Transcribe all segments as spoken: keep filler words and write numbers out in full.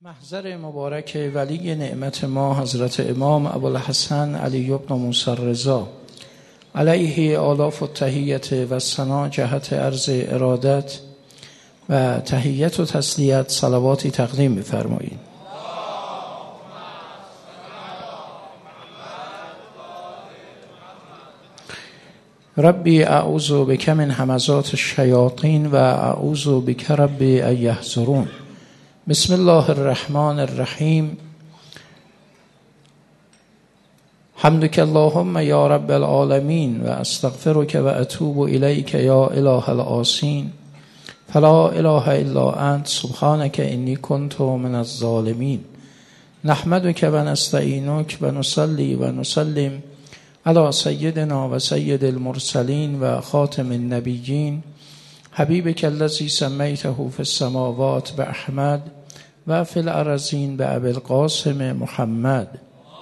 محضر مبارک ولی نعمت ما حضرت امام ابوالحسن علی بن موسی الرضا علیه آلاف التحیت و ثنا جهت عرض ارادت و تحیت و تسلیت صلواتی تقدیم بفرمایید. ربی اعوذ بک من همزات الشیاطین و اعوذ بک ربی ان یحضرون. بسم الله الرحمن الرحیم. حمدک اللهم یا رب العالمین و استغفرک و اتوب الیک یا اله العاصین. فلا اله الا انت سبحانک انی کنت من الظالمین. نحمدک و نستعینک و نصلی و نسلم علی سیدنا و سید المرسلین و خاتم النبیین حبیبک الذی سمیته فی السماوات باحمد و فی الارضین بابی القاسم محمد.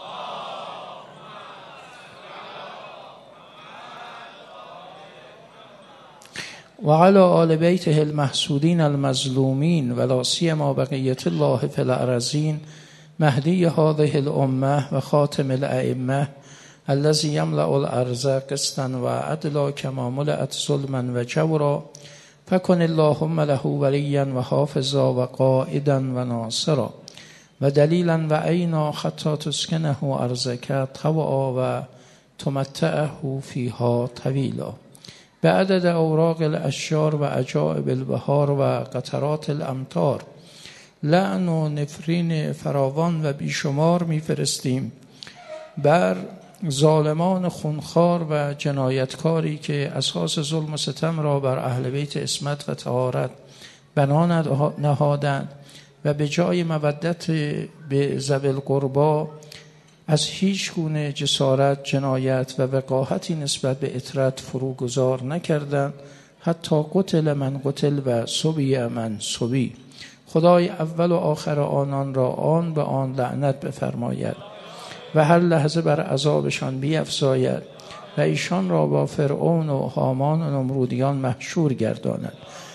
و علی آل بیته المحسودین المظلومین و لا سیما بقیة الله فی الارضین مهدی هذه الامه و خاتم الائمه الذي يملأ الارض قسطا و عدلا كما ملأت ظلما و جورا فكن اللهم له وليا و حافظا و قائدا و ناصرا و دلیلا و عینا حتی تسکنه ارضک طوعا و تمتعه فیها طویلا بعدد اوراق الاشجار و عجائب البهار و قطرات الامطار. لعن و نفرین فراوان و بیشمار میفرستیم بر ظالمان خونخوار و جنایتکاری که اساس ظلم و ستم را بر اهل بیت عصمت و طهارت بنا نهادند و به جای مودت به ذوی القربی از هیچ گونه جسارت، جنایت و وقاحتی نسبت به اطرت فروگذار نکردند حتی قتل من قتل و سبی من سبی. خدای اول و آخر آنان را آن به آن لعنت بفرماید و هر لحظه بر عذابشان بیفزاید و ایشان را با فرعون و هامان و نمرودیان محشور گرداند.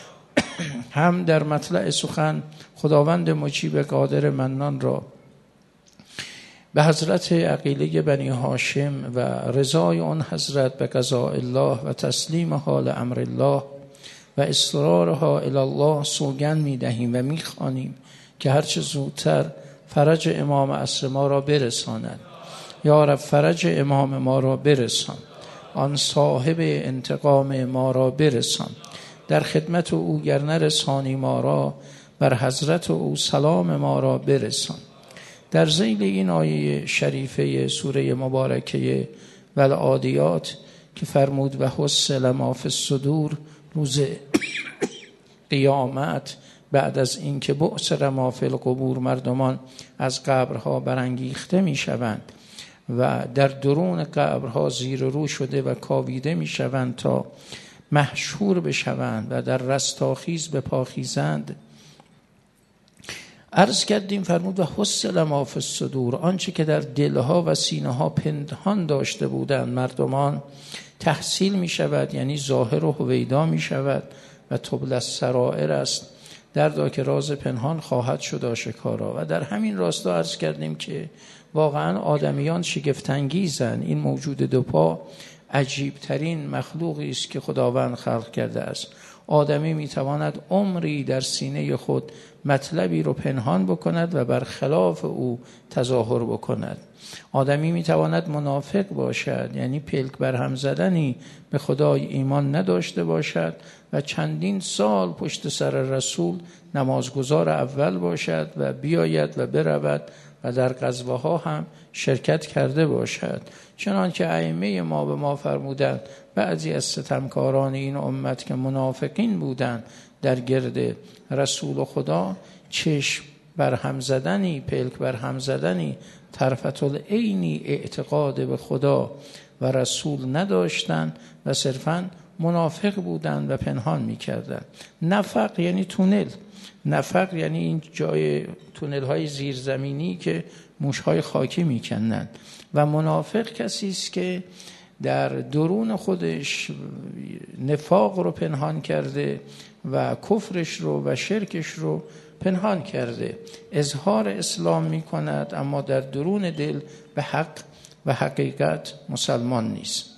هم در مطلع سخن خداوند مجیب قادر منان را به حضرت عقیله بنی هاشم و رضای آن حضرت به قضاء الله و تسلیم حال امر الله و اصرارها الی الله سوگند می دهیم و می خوانیم که هرچه زودتر فرج امام عصر ما را برساند. یا رب فرج امام ما را برسان، آن صاحب انتقام ما را برسان. در خدمت او گر نرسانی ما را، بر حضرت او سلام ما را برسان. در ذیل این آیه شریفه سوره مبارکه والعادیات که فرمود و حصل ما فی الصدور، روز قیامت بعد از اینکه بعثر ما فی القبور مردمان از قبرها برانگیخته می شوند و در درون قبرها زیر رو شده و کاویده می شوند تا محشور بشوند و در رستاخیز بپاخیزند. عرض کردیم فرمود و حصل ما فی الصدور، آنچه که در دلها و سینه ها پنهان داشته بودند مردمان تحصیل می شود، یعنی ظاهر و هویدا می شود و تبل السرائر است، دردا که راز پنهان خواهد شد آشکارا. و در همین راستا عرض کردیم که واقعا آدمیان شگفت‌انگیزند. این موجود دوپا عجیب ترین مخلوقی است که خداوند خلق کرده است. آدمی میتواند عمری در سینه خود مطلبی رو پنهان بکند و برخلاف او تظاهر بکند. آدمی میتواند منافق باشد، یعنی پلک برهم زدنی به خدای ایمان نداشته باشد و چندین سال پشت سر رسول نمازگزار اول باشد و بیاید و برود و در غزوه ها هم شرکت کرده باشد. چنانکه ائمه ما به ما فرمودند بعضی از ستمکاران این امت که منافقین بودند در گرد رسول خدا چشم برهم زدنی، پلک برهم زدنی، طرفت العینی اعتقاد به خدا و رسول نداشتند و صرفاً منافق بودند و پنهان می‌کردند. نفق یعنی تونل، نفق یعنی این جای تونل های زیرزمینی که موشهای خاکی میکنند و منافق کسی است که در درون خودش نفاق رو پنهان کرده و کفرش رو و شرکش رو پنهان کرده. اظهار اسلام می کند اما در درون دل به حق و حقیقت مسلمان نیست.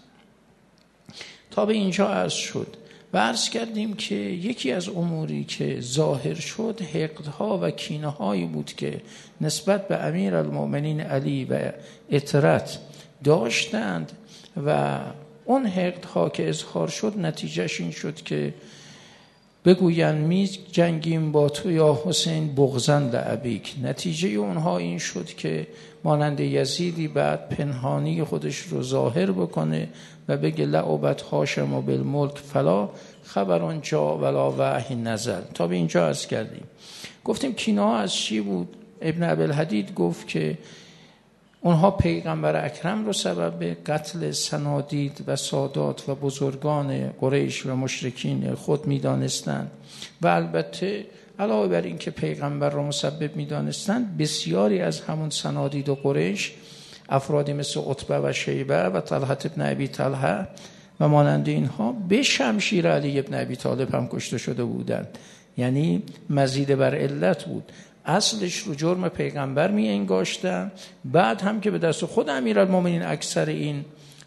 تا به اینجا عرض شد و عرض کردیم که یکی از اموری که ظاهر شد حقدها و کینه هایی بود که نسبت به امیر المؤمنین علی و اطرت داشتند و اون حقدها که اظهار شد نتیجهش این شد که بگویند می جنگیم با تو یا حسین بغضاً لابیک. نتیجه اونها این شد که مانند یزیدی بعد پنهانی خودش رو ظاهر بکنه و بگه لعبت هاشم و بالملک فلا خبران جا ولا وحی نزل. تا به اینجا عرض کردیم. گفتیم کینه ها از چی بود؟ ابن ابی‌الحدید گفت که اونها پیغمبر اکرم رو سبب قتل صنادید و سادات و بزرگان قریش و مشرکین خود می‌دانستند و البته علاوه بر این که پیغمبر رو مسبب می‌دانستند بسیاری از همون صنادید و قریش افرادی مثل عتبه و شیبه و طلحه ابن ابی طلحه و مانند اینها به شمشیر علی ابن ابی طالب هم کشته شده بودند. یعنی مزید بر علت بود. اصلش رو جرم پیغمبر می انگاشتن، بعد هم که به دست خود امیرالمومنین اکثر این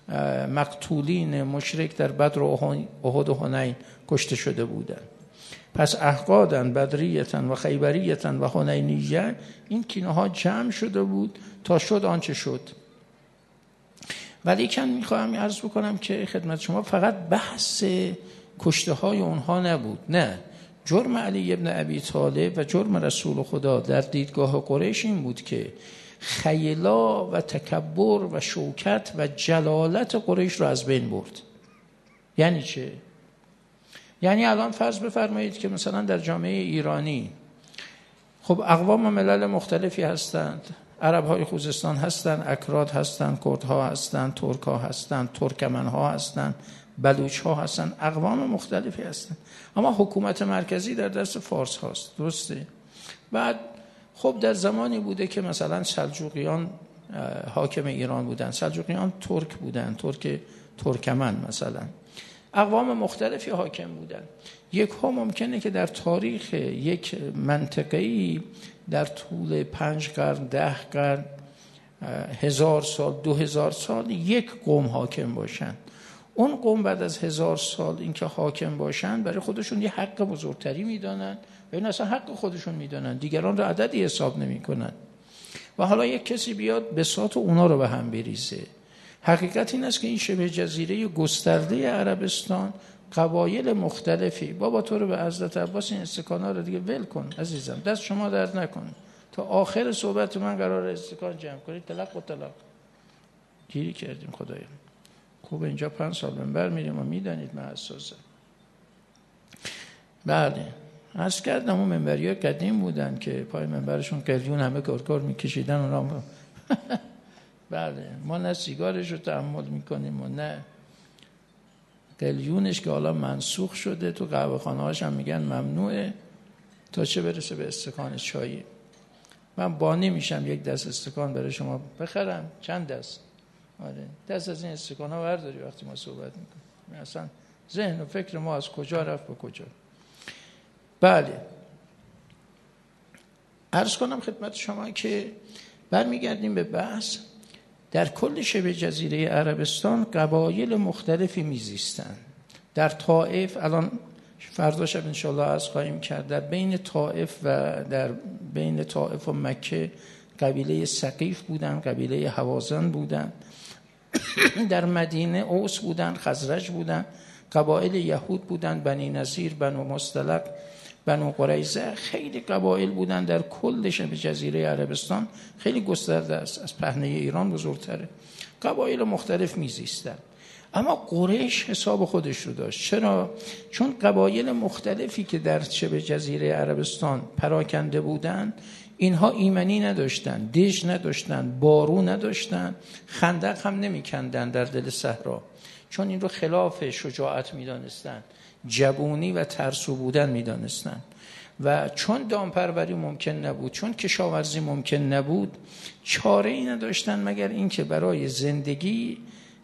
مقتولین مشرک در بدر و احد و حنین کشته شده بودند. پس احقادن بدریتن و خیبریتن و حنینیه این کینه ها جمع شده بود تا شد آنچه شد. ولی کن میخواهم عرض بکنم که خدمت شما فقط بحث کشته های اونها نبود، نه، جرم علی ابن ابی طالب و جرم رسول خدا در دیدگاه قریش این بود که خیلا و تکبر و شوکت و جلالت قریش رو از بین برد. یعنی چه؟ یعنی الان فرض بفرمایید که مثلا در جامعه ایرانی خب اقوام و ملل مختلفی هستند، عرب های خوزستان هستند، اکراد هستند، کرد ها هستند، ترک ها هستند، ترکمن ها هستند، بلوچ ها هستند، اقوام مختلفی هستند، اما حکومت مرکزی در دست فارس هاست. درسته؟ بعد خب در زمانی بوده که مثلا سلجوقیان حاکم ایران بودند، سلجوقیان ترک بودند، ترک ترکمن مثلا، اقوام مختلفی حاکم بودند. یک ها ممکنه که در تاریخ یک منطقه‌ای در طول پنج قرن، ده قرن، هزار سال، دو هزار سال یک قوم حاکم باشند. اون قوم بعد از هزار سال اینکه حاکم باشند برای خودشون یه حق بزرگتری میدانند و این اصلا حق خودشون میدانند، دیگران رو عددی حساب نمی کنند. و حالا یک کسی بیاد بساط اونا رو به هم بریزه. حقیقت این است که این شبه جزیره گسترده عربستان قبایل مختلفی، بابا تو رو به حضرت عباس این استکانا رو دیگه ول کن عزیزم، دست شما درد نکنه، تا آخر صحبت من قرار استکان جمع کنید، طلاق و طلاق گیری کردیم. خدایا خوب اینجا پنج سال منبر میریم و میدانید من حساسم. بله عرض کردم اون منبری ها قدیم بودن که پای منبرشون قلیون همه کارکار میکشیدن اونا هم. بله ما نه سیگارش رو تحمل میکنیم و نه قلیونش که حالا منسوخ شده، تو قهوه خانه هاش هم میگن ممنوعه، تا چه برسه به استکان چایی. من بانی میشم یک دست استکان برای شما بخرم. چند دست؟ آره دست از این استکان ها برداری وقتی ما صحبت میکنیم. اصلا ذهن و فکر ما از کجا رفت به کجا. بله عرض کنم خدمت شما که برمیگردیم به بحث. در کل شبه جزیره عربستان قبایل مختلفی میزیستند. در طائف الان فردا شب انشاءالله عرض خواهیم کرد، در بین طائف و در بین طائف و مکه قبیله ثقیف بودن، قبیله هوازن بودن. در مدینه اوس بودن، خزرج بودن، قبایل یهود بودن، بنی نظیر، بنو مصطلق، بنو قریظه، خیلی قبایل بودن در کل شبه جزیره عربستان، خیلی گسترده است، از پهنه ایران بزرگتره. قبایل مختلف میزیستن، اما قریش حساب خودش رو داشت. چرا؟ چون قبایل مختلفی که در شبه جزیره عربستان پراکنده بودن اینها ایمنی نداشتن، دژ نداشتن، بارو نداشتن، خندق هم نمیکندن در دل صحرا، چون این رو خلاف شجاعت میدانستن، جبونی و ترسو بودن میدانستن. و چون دامپروری ممکن نبود، چون کشاورزی ممکن نبود، چاره ای نداشتن مگر اینکه برای زندگی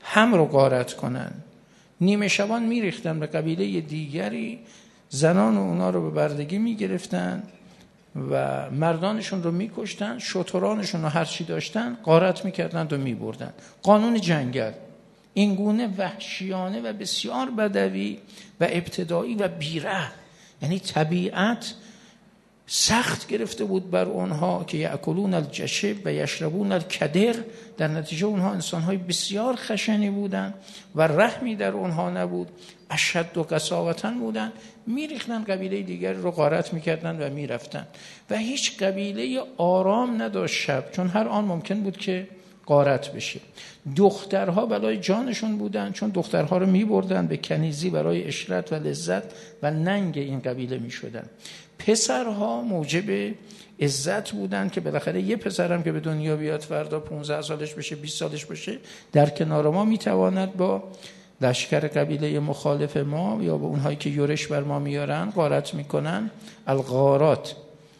هم رو غارت کنن. نیمه شبان میریختن به قبیله دیگری، زنان و اونا رو به بردگی میگرفتن و مردانشون رو میکشتن، شترانشون رو هرچی داشتن غارت میکردن و میبردن. قانون جنگل این گونه وحشیانه و بسیار بدوی و ابتدایی و بیره، یعنی طبیعت سخت گرفته بود بر اونها که یأکلون الجشب و یشربون الکدر. در نتیجه اونها انسانهای بسیار خشنی بودن و رحمی در اونها نبود، اشد و قساوتاً بودن. میریختن قبیله دیگر رو غارت میکردن و میرفتن و هیچ قبیله آرام نداشت شب، چون هر آن ممکن بود که غارت بشه. دخترها بلای جانشون بودن، چون دخترها رو میبردن به کنیزی برای عشرت و لذت و ننگ این قبیله میشدن. پسرها موجب عزت بودن که بالاخره یه پسرم که به دنیا بیاد فردا پانزده سالش بشه، بیست سالش بشه، در کنار ما میتواند با لشکر قبیله مخالف ما یا با اونهایی که یورش بر ما میارن غارت میکنن، الغارات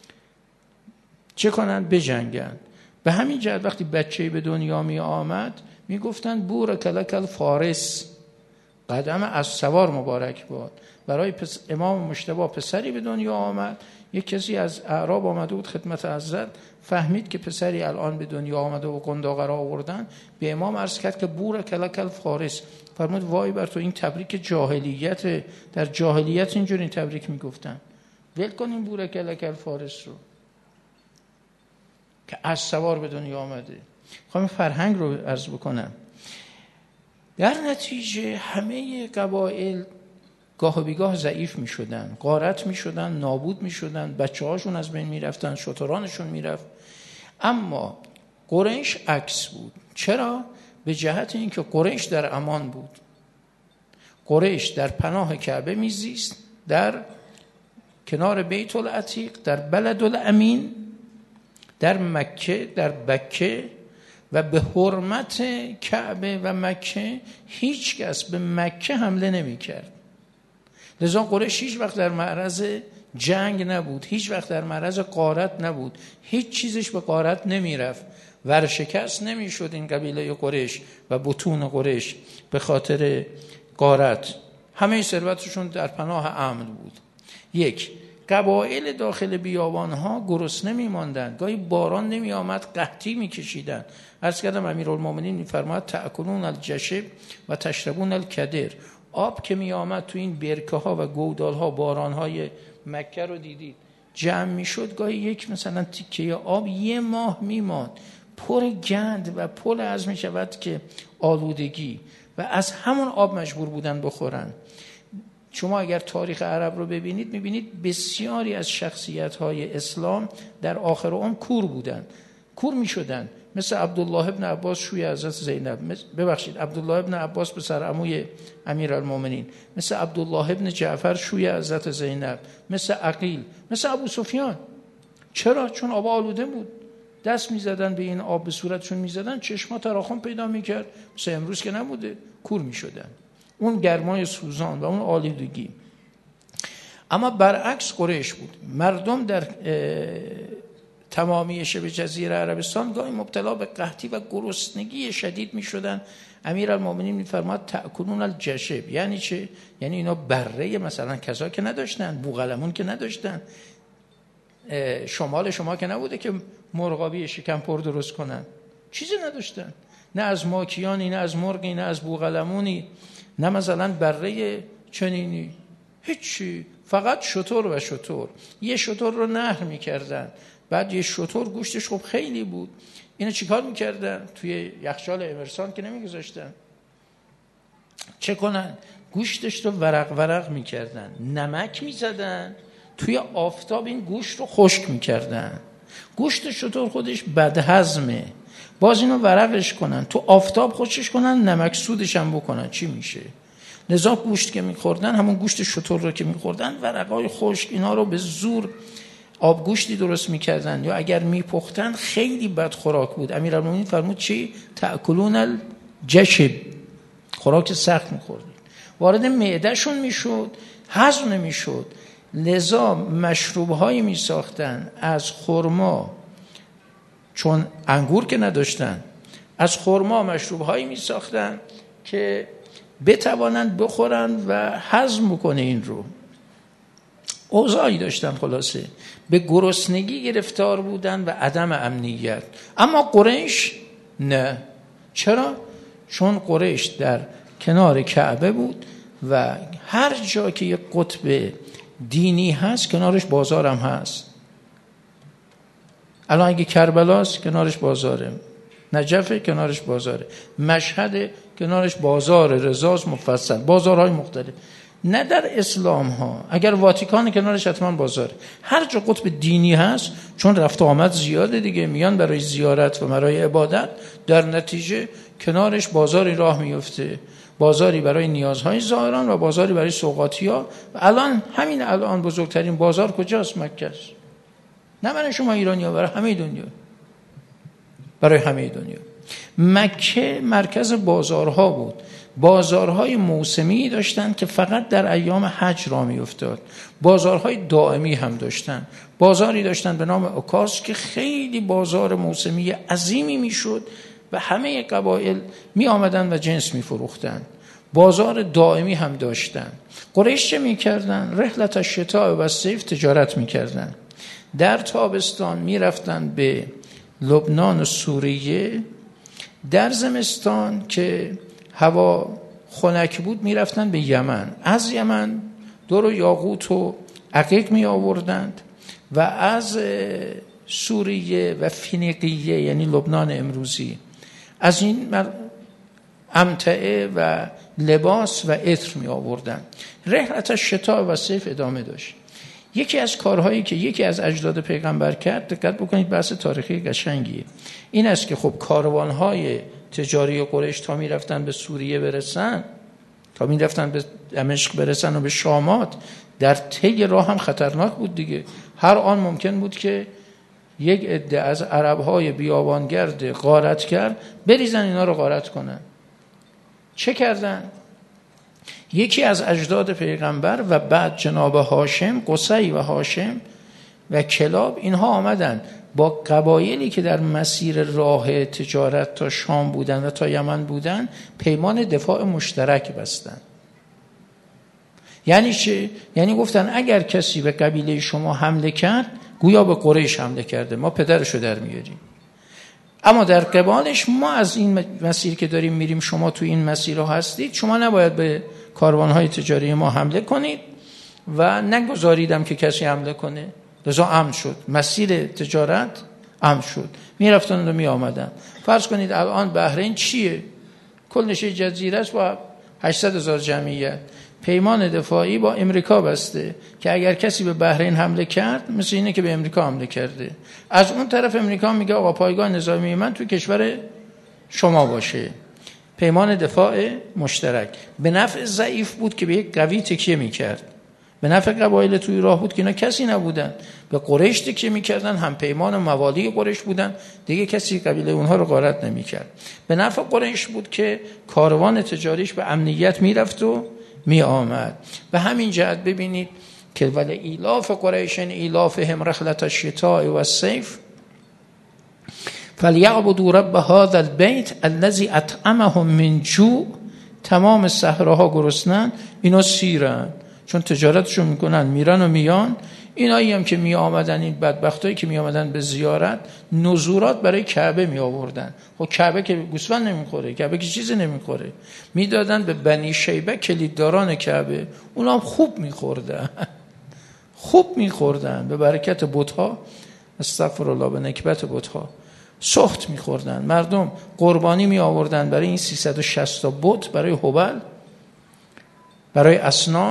چه کنن؟ بجنگن. به همین جهت وقتی بچه‌ای به دنیا می آمد می گفتن بورک لک الفارس، قدم از سوار مبارک باد. برای پس امام مجتبی پسری به دنیا آمد. یک کسی از اعراب آمده بود خدمت حضرت، فهمید که پسری الان به دنیا آمده و قنداقرا آوردن، به امام عرض کرد که بورک لک الفارس. فرمود وای بر تو، این تبریک جاهلیت، در جاهلیت اینجوری این تبریک میگفتن. ول کنیم بورک لک الفارس رو که از سوار به دنیا آمده. خواهم فرهنگ رو عرض بکنم. در نتیجه همه قبایل گاه و بیگاه ضعیف می شدن، غارت می شدن، نابود می شدن، بچه هاشون از بین می رفتن، شترانشون می رفت. اما قریش عکس بود. چرا؟ به جهت اینکه قریش در امان بود. قریش در پناه کعبه می زیست، در کنار بیت العتیق، در بلد الامین، در مکه، در بکه، و به حرمت کعبه و مکه هیچ کس به مکه حمله نمی کرد. لذا قریش هیچ وقت در معرض جنگ نبود، هیچ وقت در معرض غارت نبود، هیچ چیزش به غارت نمی رفت، ورشکست نمی شد این قبیله قریش و بطون قریش به خاطر غارت. همه ثروتشون در پناه امن بود. یک، قبایل داخل بیابانها گرسنه می‌ماندند، گاهی باران نمی آمد، قحطی می‌کشیدند. عرض کردم امیرالمومنین می‌فرماید تأکلون الجشب و تشربون الکدر. آب که می آمد تو این برکه‌ها و گودال‌ها، باران‌های مکه رو دیدید، جمع می‌شد، گاهی یک مثلا تیکه آب یه ماه می‌ماند، پر گند و پر از می‌شود که آلودگی، و از همون آب مجبور بودن بخورن. شما اگر تاریخ عرب رو ببینید میبینید بسیاری از شخصیت‌های اسلام در آخر عمر کور بودن، کور میشدن، مثل عبدالله ابن عباس شوی حضرت زینب، ببخشید عبدالله ابن عباس پسر عموی امیرالمومنین، مثل عبدالله ابن جعفر شوی حضرت زینب، مثل عقیل، مثل ابو سفیان. چرا؟ چون آب آلوده بود، دست میزدن به این آب، به صورتشون میزدن، چشما تراخم پیدا میکرد. مثل امروز که نبوده، کور میشدن، اون گرمای سوزان و اون آلودگی. اما برعکس قریش بود. مردم در تمامی شبه جزیره عربستان گاهی مبتلا به قحطی و گرسنگی شدید می شدن. امیرالمومنین می فرماد تأکلون الجشب. یعنی چه؟ یعنی اینا بره مثلا کذا که نداشتن، بوغلمون که نداشتن، شمال شما که نبوده که مرغابی شکمپر درست کنن، چیزی نداشتن، نه از ماکیانی، نه از مرغی، نه از بوغلمونی، نه مثلا بره چنینی، هیچی، فقط شتر و شتر. یه شتر رو نهر میکردن، بعد یه شتر گوشتش خب خیلی بود، اینو چیکار میکردن؟ توی یخچال امرسان که نمیگذاشتن، چه کنن؟ گوشتش رو ورق ورق میکردن، نمک میزدن، توی آفتاب این گوشت رو خشک میکردن. گوشت شتر خودش بدهضمه، باز اینو ورقش کنن، تو آفتاب خشکش کنن، نمک سودش هم بکنن، چی میشه؟ لذا گوشت که میخوردن، همون گوشت شتر رو که میخوردن، ورقای خشک اینا رو به زور آب گوشتی درست میکردن، یا اگر میپختن خیلی بد خوراک بود. امیرالمومنین فرمود چی؟ تأکلون الجشب، خوراک سخت میخوردید، وارد معدهشون میشد، هضم نمیشد. لذا مشروب هایی میساختن از خرما، چون انگور که نداشتن، از خرما مشروب هایی میساختن که بتوانند بخورن و هضم بکنه این رو. اوضاعی داشتن، خلاصه به گرسنگی گرفتار بودن و عدم امنیت. اما قریش نه. چرا؟ چون قریش در کنار کعبه بود و هر جا که یک قطب دینی هست کنارش بازار هم هست. الان اگه کربلاست کنارش بازاره، نجف کنارش بازاره، مشهد کنارش بازار، رضاست مفصل، بازارهای مختلف. نه در اسلام ها، اگر واتیکان کنارش حتما بازاره. هر جا قطب دینی هست، چون رفت آمد زیاده دیگه، میان برای زیارت و برای عبادت، در نتیجه کنارش بازاری راه میفته، بازاری برای نیازهای زائران و بازاری برای سوغاتی‌ها. و الان همین الان بزرگترین بازار کجاست؟ مکه است. نه برای شما ایرانی‌ها، برای همه دنیا، برای همه دنیا. مکه مرکز بازارها بود. بازارهای موسمی داشتن که فقط در ایام حج را می افتاد. بازارهای دائمی هم داشتن. بازاری داشتن به نام عکاظ که خیلی بازار موسمی عظیمی می شد و همه قبایل می آمدن و جنس می فروختن. بازار دائمی هم داشتن. قریش چه می کردن؟ رحلت الشتاء و الصیف تجارت می کردن. در تابستان می رفتن به لبنان و سوریه، در زمستان که هوا خنک بود می رفتن به یمن، از یمن در و یاقوت و عقیق می آوردند و از سوریه و فینیقیه یعنی لبنان امروزی از این امتعه و لباس و عطر می آوردند. رحلت الشتاء و الصیف ادامه داشت. یکی از کارهایی که یکی از اجداد پیغمبر کرد، دقت بکنید بحث تاریخی قشنگیه، این است که خب کاروانهای تجاری قریش تا می رفتن به سوریه برسن، تا می رفتن به دمشق برسن و به شامات، در طی راه هم خطرناک بود دیگه. هر آن ممکن بود که یک عده از عربهای بیابانگرد غارت کرد بریزن اینا رو غارت کنن. چه کردن؟ یکی از اجداد پیغمبر و بعد جناب هاشم، قصی و هاشم و کلاب، اینها آمدن با قبایلی که در مسیر راه تجارت تا شام بودن و تا یمن بودن پیمان دفاع مشترک بستن. یعنی چه؟ یعنی گفتن اگر کسی به قبیله شما حمله کرد گویا به قریش حمله کرده، ما پدرشو در میاریم. اما در قبالش ما از این مسیر که داریم میریم، شما تو این مسیر هستید، شما نباید به کاروانهای تجاری ما حمله کنید و نگذاریدم که کسی حمله کنه. لذا امن شد، مسیر تجارت امن شد، می رفتن و می آمدن. فرض کنید الان بحرین چیه؟ کل نشه جزیره است با هشتصد هزار جمعیت، پیمان دفاعی با امریکا بسته که اگر کسی به بحرین حمله کرد مثل اینه که به امریکا حمله کرده. از اون طرف امریکا میگه آقا پایگاه نظامی من تو کشور شما باشه. پیمان دفاع مشترک به نفع ضعیف بود که به یک قوی تکیه میکرد، به نفع قبایل توی راه بود که اینا کسی نبودن، به قریش تکیه میکردن، هم پیمان و موالی قریش بودن، دیگه کسی قبیله اونها رو غارت نمیکرد. به نفع قریش بود که کاروان تجاریش به امنیت میرفت و می آمد. و همین جهت ببینید که ولی ایلاف قریش ایلافهم رحلت الشتاء و الصیف فلیعبدوا رب هذا البیت الذی اطعمهم من جوع. تمام صحراها گرسنن، اینا سیرن چون تجارتشون میکنن، میرن و میان. اینایی هم که می آمدن، این بدبختایی که می آمدن به زیارت، نذورات برای کعبه می آوردن. خب کعبه که گوسفند نمیخوره، کعبه که چیزی نمیخوره، میدادن به بنی شیبه کلیدداران کعبه، اونا هم خوب میخوردن خوب میخوردن به برکت بت‌ها، استغفرالله، به نکبت بت‌ها سخت میخوردن. مردم قربانی می آوردن برای این سیصد و شصت تا بت، برای هبل، برای اصنام،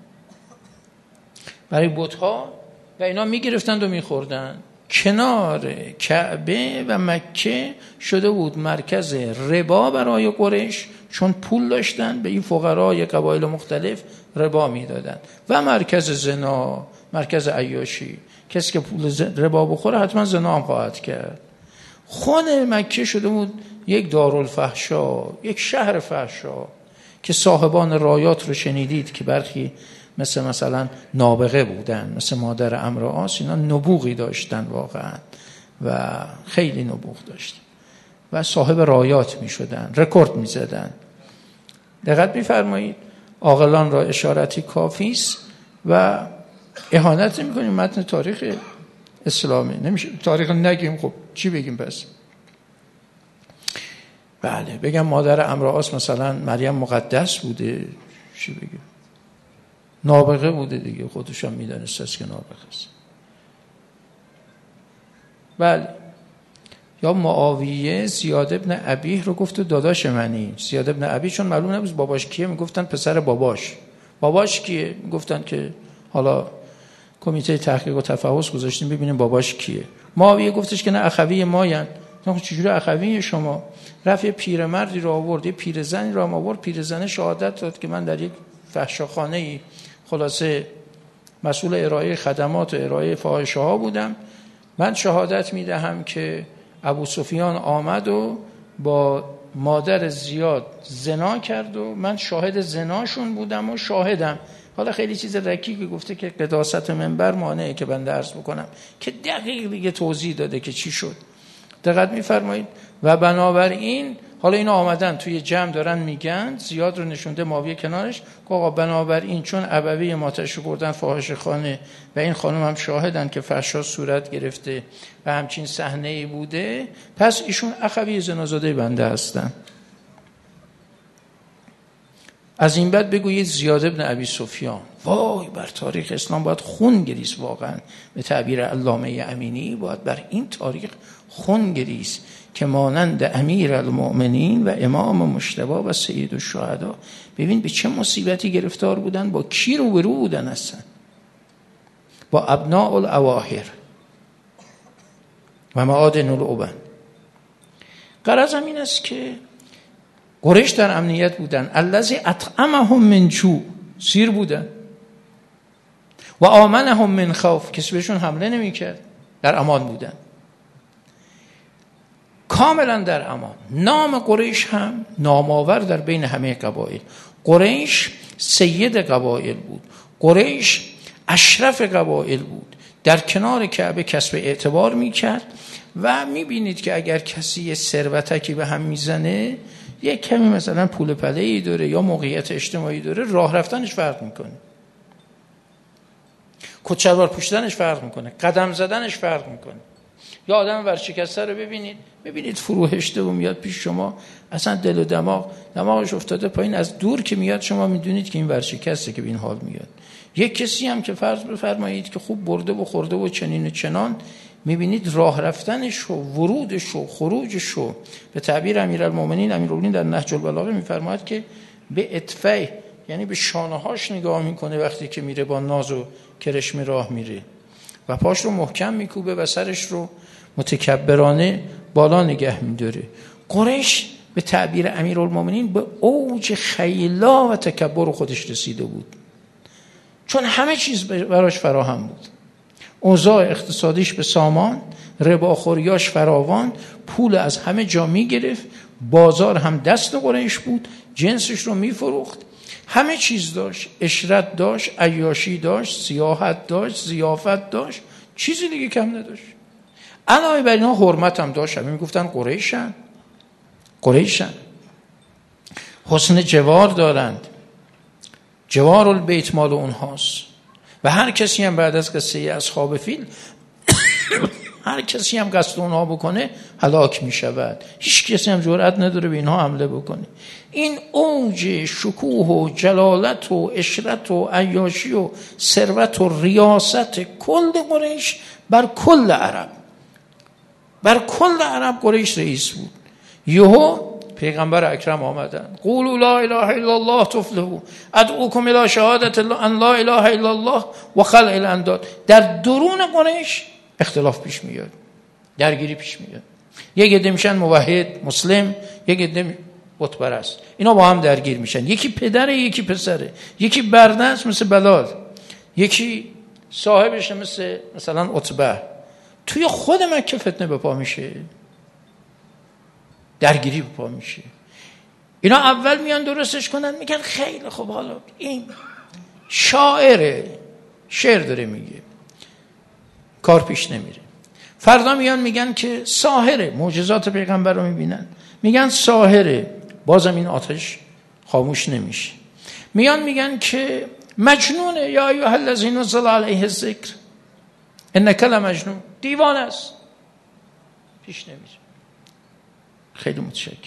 برای بت‌ها، و اینا میگرفتند و میخوردن. کنار کعبه و مکه شده بود مرکز ربا برای قریش، چون پول داشتن به این فقرای قبایل مختلف ربا میدادن، و مرکز زنا، مرکز عیاشی. کسی که پول ربا بخوره حتما زنا هم خواهد کرد. خود مکه شده بود یک دارالفحشا، یک شهر فحشا که صاحبان رایات رو شنیدید که برخی مثل مثلا نابغه بودن، مثل مادر عمرو عاص، اینا نبوغی داشتن واقعا و خیلی نبوغ داشتن و صاحب رایات می شدن، رکورد می زدن. دقت می‌فرمایید عاقلان را اشارتی کافی است و اهانت نمی‌کنیم متن تاریخ اسلامی. نمیشه تاریخ نگیم، خب چی بگیم پس؟ بله بگم مادر امرآس مثلا مریم مقدس بوده، چی بگیم؟ نابغه بوده دیگه، خودش هم میدونست است که نابغه است. بله. یا معاویه زیاد ابن ابیه رو گفت داداش منی. زیاد ابن ابیه چون معلوم نبود باباش کیه، میگفتن پسر باباش. باباش کیه؟ میگفتن که حالا کمیته تحقیق و تفحص گذاشتیم ببینیم باباش کیه. معاویه گفتش که نه اخوی ماین. نه چجوری اخوی شما؟ رفت یه پیرمردی رو آورد، یه پیرزنی رو آورد، پیرزن شهادت داد که من در یک فحشاخانه‌ای خلاصه مسئول ارائه خدمات و ارائه فاحشه ها بودم. من شهادت میدهم که ابو سفیان آمد و با مادر زیاد زنا کرد و من شاهد زناشون بودم و شاهدم. حالا خیلی چیز رکیکی گفته که قداست منبر مانعه که بنده عرض بکنم که دقیق دیگه توضیح داده که چی شد. دقت میفرمایید. و بنابراین حالا اینا آمدن توی جمع دارن میگن، زیاد رو نشونده معاویه کنارش، که آقا بنابراین چون ابوی ماتش بردن فاحشه خانه و این خانم هم شاهدن که فحشا صورت گرفته و همچین صحنه‌ای بوده، پس ایشون اخوی زنازاده بنده هستن. از این بعد بگویید زیاد ابن ابی سفیان. وای بر تاریخ اسلام باید خون گریست، واقعا به تعبیر علامه امینی باید بر این تاریخ خون گریست که مانند امیر المؤمنین و امام مجتبی و سید الشهدا ببین به چه مصیبتی گرفتار بودن، با کی روبرو بودن هستن؟ با ابناء الاواهر و معادن الابن. غرض این است که قریش در امنیت بودن، الذی اطعمهم من جوع، سیر بودن، و آمنهم من خوف، کسی بهشون حمله نمی کرد، در امان بودن، کاملا در امان. نام قریش هم نامآور در بین همه قبایل. قریش سید قبایل بود، قریش اشرف قبایل بود، در کنار کعبه کسب اعتبار می کرد و می بینید که اگر کسی یه ثروتکی به هم میزنه، یک کمی مثلا پول پله‌ای داره یا موقعیت اجتماعی داره، راه رفتنش فرق میکنه، کچلوار پوشیدنش فرق میکنه، قدم زدنش فرق میکنه. یا آدم ورشکسته رو ببینید، ببینید فروهشته و میاد پیش شما، اصلا دل و دماغ دماغش افتاده پایین، از دور که میاد شما میدونید که این ورشکسته که به این حال میاد. یک کسی هم که فرض بفرمایید که خوب برده و خورده و چنین و چنان، میبینید راه رفتنش و ورودش و خروجش و به تعبیر امیرالمومنین امیرالمومنین در نهج البلاغه میفرماید که به اطفای، یعنی به شانه هاش نگاه میکنه وقتی که میره با ناز و کرشمه راه میره و پاش رو محکم میکوبه و سرش رو متکبرانه بالا نگه میداره. قریش به تعبیر امیرالمومنین به اوج خیلا و تکبر خودش رسیده بود، چون همه چیز براش فراهم بود. اوضاع اقتصادیش به سامان، رباخوریاش فراوان، پول از همه جا میگرفت، بازار هم دست قریش بود، جنسش رو میفروخت، همه چیز داشت، عشرت داشت، عیاشی داشت، سیاحت داشت، ضیافت داشت، چیزی دیگه کم نداشت. علاوه بر اینها حرمت هم داشت، همه میگفتن قریشن قریشن حسن جوار دارند، جوار البیت مال اونهاست. و هر کسی هم بعد از قصه اصحاب فیل هر کسی هم قصد اونها بکنه هلاک می شود. هیچ کسی هم جرئت نداره به اینها حمله بکنه. این اوج شکوه و جلالت و عشرت و عیاشی و ثروت و ریاست کل قریش بر کل عرب، بر کل عرب قریش رئیس بود. یهو پیغمبر اکرم آمدن، قولوا لا اله الا الله تفلحوا، ادعوکم الی شهادت ان لا اله الا الله و خلع الانداد. در درون قریش اختلاف پیش میاد، درگیری پیش میاد. یک عده میشن موحد مسلم، یک عده بت پرست، اینا با هم درگیر میشن. یکی پدره، یکی پسره، یکی برده است مثل بلال، یکی صاحبشه مثل مثلا عتبه. توی خود مکه فتنه به پا میشه، درگیری به پا میشه. اینا اول میان درستش کنن، میگن خیلی خوب، حالا این شاعره، شعر داره میگه، کار پیش نمیره. فردا میان میگن که ساحره، معجزات پیغمبر رو میبینن، میگن ساحره، بازم این آتش خاموش نمیشه. میان میگن که مجنونه، یا ایها الذی نزل علیه الذکر انک لمجنون، دیوانه است، پیش نمیره. خیلی متشکرم.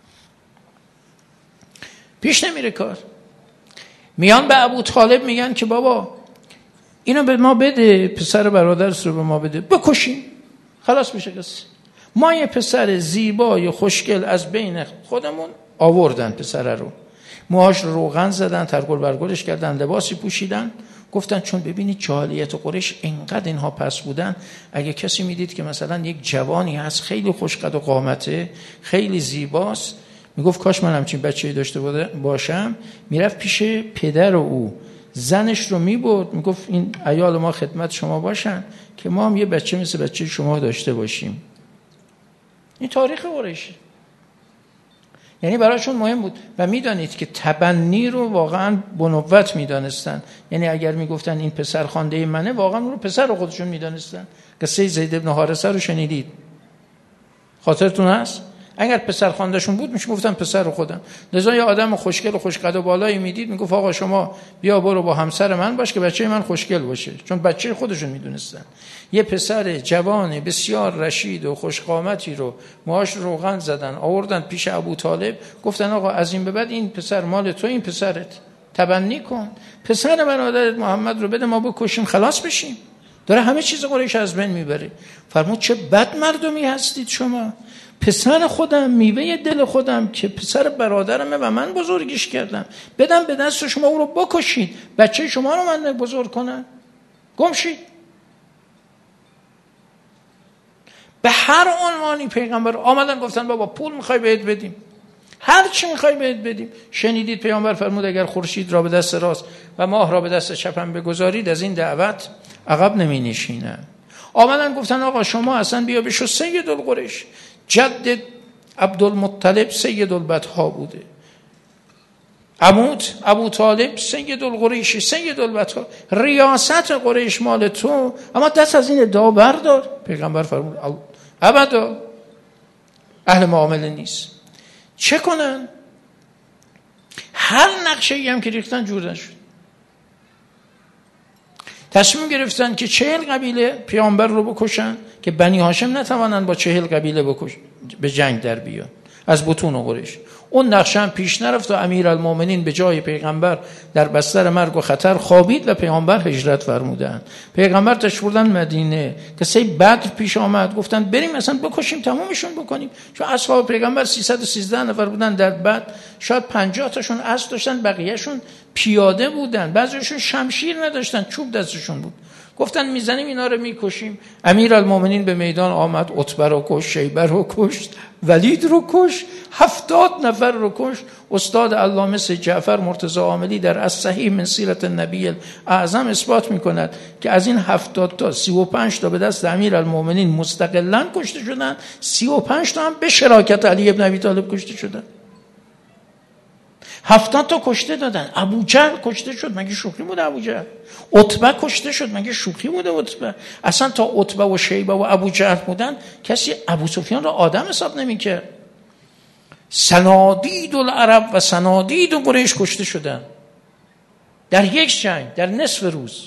پیش نمیره کار. میان به ابو طالب میگن که بابا اینو به ما بده، پسر برادرت رو به ما بده، بکشیم خلاص بشه قصه. ما یه پسر زیبای خوشگل از بین خودمون آوردن، پسر رو موهاش رو روغن زدن، ترگل برگلش کردن، لباسی پوشیدن، گفتن چون ببینید جاهلیت قریش اینقدر اینها پس بودن، اگه کسی میدید که مثلا یک جوانی هست خیلی خوشقد و قامته، خیلی زیباست، میگفت کاش من همچین بچه‌ای داشته باشم، میرفت پیش پدر او، زنش رو میبرد، میگفت این عیال ما خدمت شما باشن که ما هم یه بچه مثل بچه شما داشته باشیم. این تاریخ قریشه. یعنی برایشون مهم بود و میدانید که تبنی رو واقعا بنوت میدانستن. یعنی اگر میگفتن این پسر خوانده منه، واقعا رو پسر رو خودشون میدانستن. قصه زید بن حارثه رو شنیدید؟ خاطرتون هست؟ اگر پسر خواندهشون بود میشه گفتن پسر رو خودم. لذا یه آدم خوشگل و خوشقد و بالایی میدید، میگفت آقا شما بیا برو با همسر من باش که بچه من خوشگل باشه، چون بچه خودشون میدونستن. یه پسر جوان بسیار رشید و خوشقامتی رو موهاش روغن زدن آوردن پیش ابو طالب، گفتن آقا از این به بعد این پسر مال تو، این پسرت، تبنی کن، پسر برادرت محمد رو بده ما بکشیم خلاص بشیم. داره همه چیز قریش از بین میبره. فرمود چه بد مردمی هستید شما، پسر خودم، میوه دل خودم که پسر برادرمه و من بزرگیش کردم، بدم به دست شما او رو بکشید، بچه شما رو من بزرگ کنن، گم شید. به هر عنوانی پیغمبر آمدن گفتن بابا پول میخوای بهت بدیم، هر چی میخوای بهت بدیم. شنیدید پیامبر فرمود اگر خورشید را به دست راست و ماه را به دست چپم بگذارید از این دعوت عقب نمی نشینم. آمدن گفتن آقا شما اصلا بیا بشو سید القریش، جد عبدالمطلب سید البطحا بوده، عمود ابو طالب سید القریش سید البطحا، ریاست قریش مال تو، اما دست از این ادعا بردار. پیغمبر فرمود ابدا، اهل معامله نیست. چه کنن؟ هر نقشه ای هم که ریختن جور نشد. تصمیم گرفتن که چهل قبیله پیامبر رو بکشن که بنی هاشم نتوانن با چهل قبیله بکش به جنگ در بیان از بطون قریش. اون نقشه هم پیش نرفت و امیرالمومنین به جای پیغمبر در بستر مرگ و خطر خوابید و پیغمبر هجرت فرمودن. پیغمبر تشریف بردن مدینه، قصه بدر پیش آمد، گفتن بریم مثلا بکشیم تمومشون بکنیم، چون اصحاب پیغمبر سیصد و سیزده نفر بودن در بدر، شاید پنجاه تاشون اسب داشتن، بقیه‌شون پیاده بودن، بعضیشون شمشیر نداشتن، چوب دستشون بود. گفتن میزنیم اینا رو میکشیم. امیرالمومنین به میدان آمد، عتبه رو کشت، شیبه رو کشت، ولید رو کشت، هفتاد نفر رو کشت. استاد علامه سید جعفر مرتضی عاملی در الصحیح من سیرت النبی اعظم اثبات میکند که از این هفتاد تا سی و پنج تا به دست امیرالمومنین مستقلاً کشته شدن، سی و پنج تا هم به شراکت علی ابن ابی طالب کشته شدن. هفتاد تا کشته دادن. ابو جهل کشته شد، مگه شوخی بوده ابو جهل؟ عتبه کشته شد، مگه شوخی بوده عتبه؟ اصلا تا عتبه و شیبه و ابو جهل بودن کسی ابو سفیان را آدم حساب نمی‌کرد. سنادید العرب و سنادید قریش کشته شدن در یک جنگ، در نصف روز.